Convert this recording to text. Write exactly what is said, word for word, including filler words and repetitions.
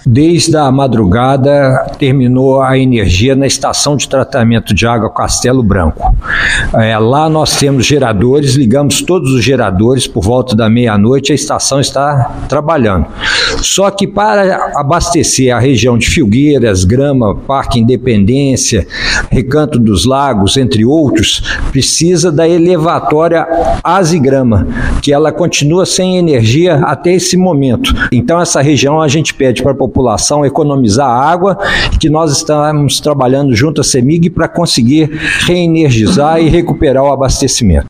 Desde a madrugada terminou a energia na estação de tratamento de água Castelo Branco. É, lá nós temos geradores, ligamos todos os geradores por volta da meia-noite, a estação está trabalhando. Só que para abastecer a região de Filgueiras, Grama, Parque Independência, Recanto dos Lagos, entre outros, precisa da elevatória Azigrama, que ela continua sem energia até esse momento. Então essa região a gente pede para a população economizar água, que nós estamos trabalhando junto à CEMIG para conseguir reenergizar e recuperar o abastecimento.